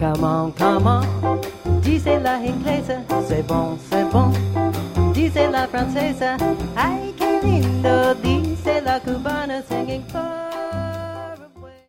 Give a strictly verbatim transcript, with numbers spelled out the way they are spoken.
Come on, come on, dice la inglesa, c'est bon, c'est bon, dice la francesa, ay, qué lindo, dice la cubana, singing for